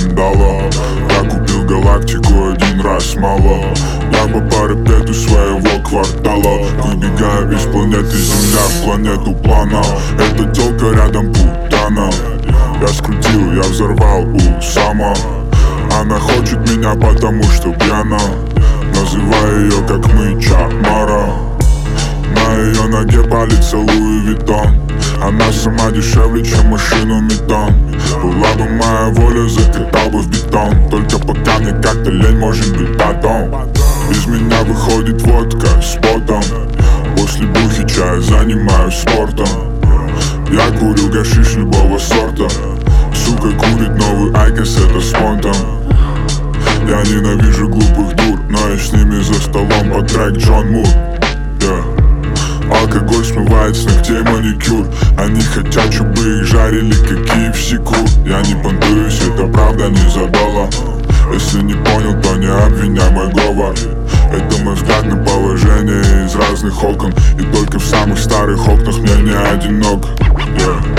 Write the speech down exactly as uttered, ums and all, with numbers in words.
дало. Я купил галактику один раз мало. Я по парапету своего квартала выбегаю из планеты Земля в планету плана. Эта тёлка рядом путана. Я скрутил, я взорвал Усама. Она хочет меня, потому что пьяна. Называю ее как мыча Мара. На ее ноге палец Луи Виттон. Она сама дешевле, чем машину метан. Была бы моя воля, закатал бы в бетон. Только пока мне как-то лень, может быть потом. Из меня выходит водка с потом. После бухи чая занимаюсь спортом. Я курю гашиш любого сорта. Сука курит новый айкос, это спонтан. Я ненавижу глупых дур, но я с ними за столом под трек Джон Мур. yeah. Алкоголь смывает с ногтей маникюр. Они хотят, чтобы их жарили, как кей эф си кур. Я не понтуюсь, это правда не забыла. Если не понял, то не обвиняй мой говор. Это мой взгляд на положение из разных окон. И только в самых старых окнах мне не одинок. yeah.